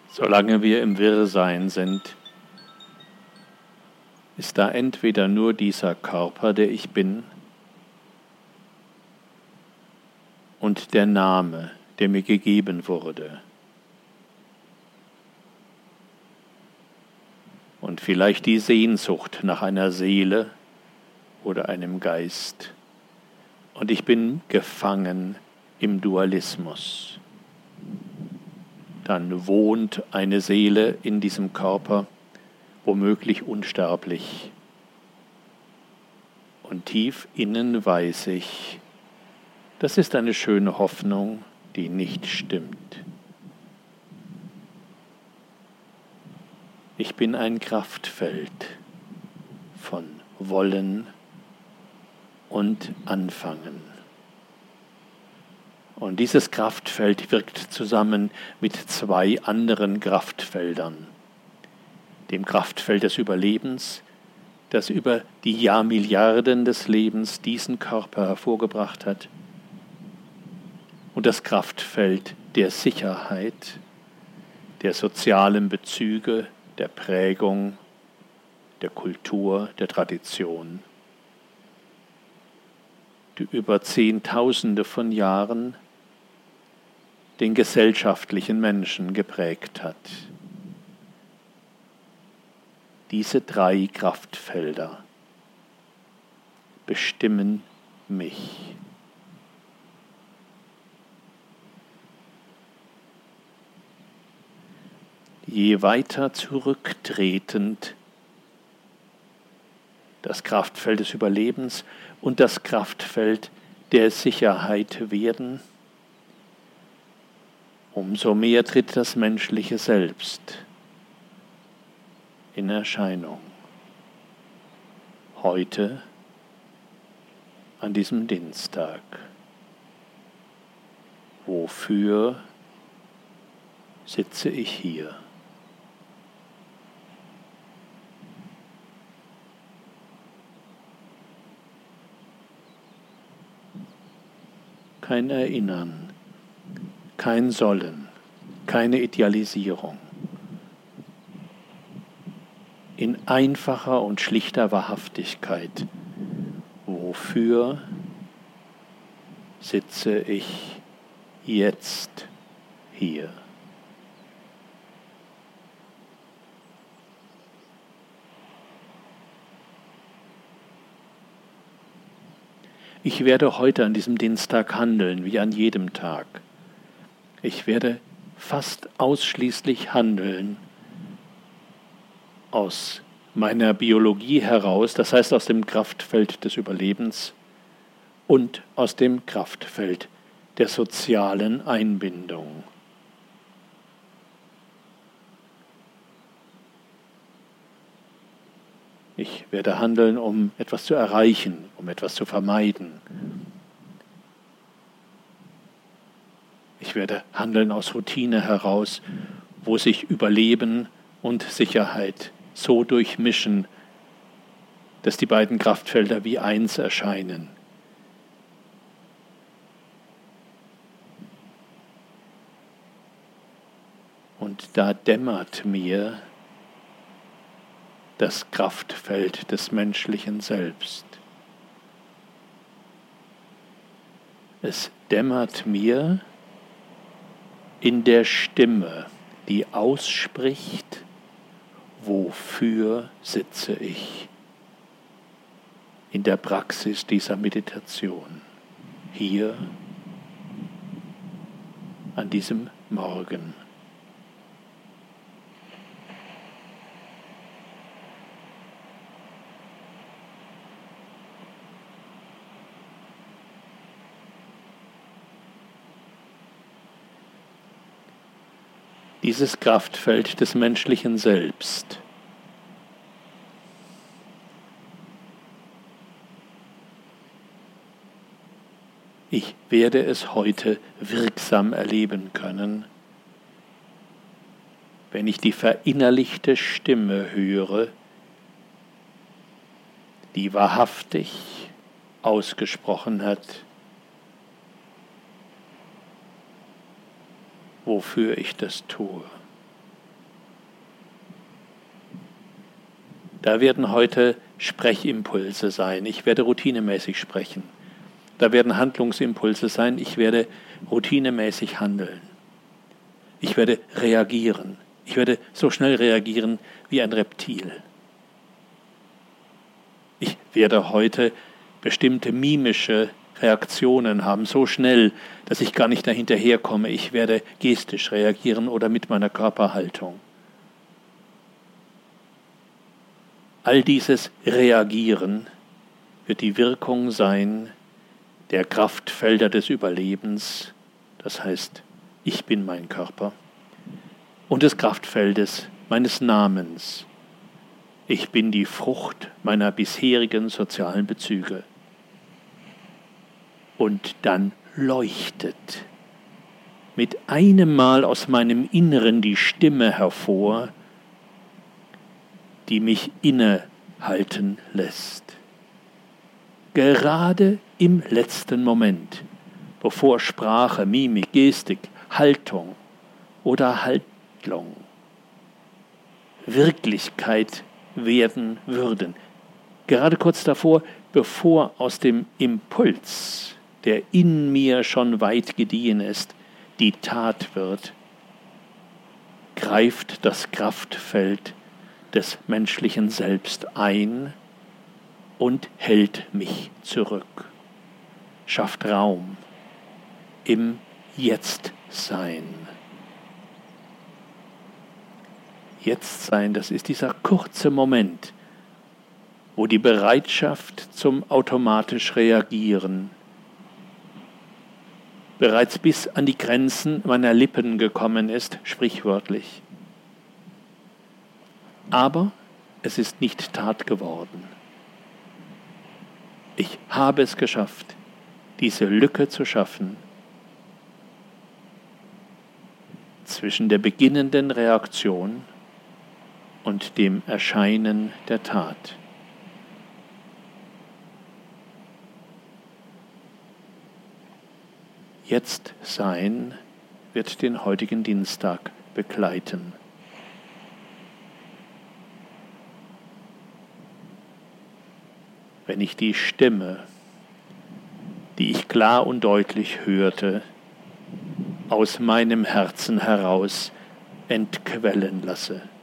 Solange wir im Wirrsein sind, ist da entweder nur dieser Körper, der ich bin, und der Name, der mir gegeben wurde. Und vielleicht die Sehnsucht nach einer Seele oder einem Geist. Und ich bin gefangen im Dualismus. Dann wohnt eine Seele in diesem Körper, womöglich unsterblich. Und tief innen weiß ich, das ist eine schöne Hoffnung, die nicht stimmt. Ich bin ein Kraftfeld von Wollen und Anfangen. Und dieses Kraftfeld wirkt zusammen mit zwei anderen Kraftfeldern. Dem Kraftfeld des Überlebens, das über die Jahrmilliarden des Lebens diesen Körper hervorgebracht hat, und das Kraftfeld der Sicherheit, der sozialen Bezüge, der Prägung, der Kultur, der Tradition, die über Zehntausende von Jahren den gesellschaftlichen Menschen geprägt hat. Diese drei Kraftfelder bestimmen mich. Je weiter zurücktretend das Kraftfeld des Überlebens und das Kraftfeld der Sicherheit werden, umso mehr tritt das menschliche Selbst in Erscheinung. Heute, an diesem Dienstag. Wofür sitze ich hier? Kein Erinnern, kein Sollen, keine Idealisierung. In einfacher und schlichter Wahrhaftigkeit. Wofür sitze ich jetzt hier? Ich werde heute an diesem Dienstag handeln, wie an jedem Tag. Ich werde fast ausschließlich handeln aus meiner Biologie heraus, das heißt aus dem Kraftfeld des Überlebens und aus dem Kraftfeld der sozialen Einbindung. Ich werde handeln, um etwas zu erreichen, um etwas zu vermeiden. Ich werde handeln aus Routine heraus, wo sich Überleben und Sicherheit so durchmischen, dass die beiden Kraftfelder wie eins erscheinen. Und da dämmert mir das Kraftfeld des menschlichen Selbst. Es dämmert mir in der Stimme, die ausspricht, wofür sitze ich? In der Praxis dieser Meditation, hier an diesem Morgen. Dieses Kraftfeld des menschlichen Selbst ich werde es heute wirksam erleben können, wenn ich die verinnerlichte Stimme höre, die wahrhaftig ausgesprochen hat, wofür ich das tue. Da werden heute Sprechimpulse sein. Ich werde routinemäßig sprechen. Da werden Handlungsimpulse sein. Ich werde routinemäßig handeln. Ich werde reagieren. Ich werde so schnell reagieren wie ein Reptil. Ich werde heute bestimmte mimische Reaktionen haben, so schnell, dass ich gar nicht dahinterherkomme. Ich werde gestisch reagieren oder mit meiner Körperhaltung. All dieses Reagieren wird die Wirkung sein der Kraftfelder des Überlebens, das heißt, ich bin mein Körper, und des Kraftfeldes meines Namens. Ich bin die Frucht meiner bisherigen sozialen Bezüge. Und dann leuchtet mit einem Mal aus meinem Inneren die Stimme hervor, die mich innehalten lässt. Gerade im letzten Moment, bevor Sprache, Mimik, Gestik, Haltung oder Handlung Wirklichkeit werden würden. Gerade kurz davor, bevor aus dem Impuls, der in mir schon weit gediehen ist, die Tat wird, greift das Kraftfeld des menschlichen Selbst ein und hält mich zurück, schafft Raum im Jetzt-Sein. Jetzt-Sein, das ist dieser kurze Moment, wo die Bereitschaft zum automatisch Reagieren bereits bis an die Grenzen meiner Lippen gekommen ist, sprichwörtlich. Aber es ist nicht Tat geworden. Ich habe es geschafft, diese Lücke zu schaffen zwischen der beginnenden Reaktion und dem Erscheinen der Tat. Jetzt Sein wird den heutigen Dienstag begleiten. Wenn ich die Stimme, die ich klar und deutlich hörte, aus meinem Herzen heraus entquellen lasse.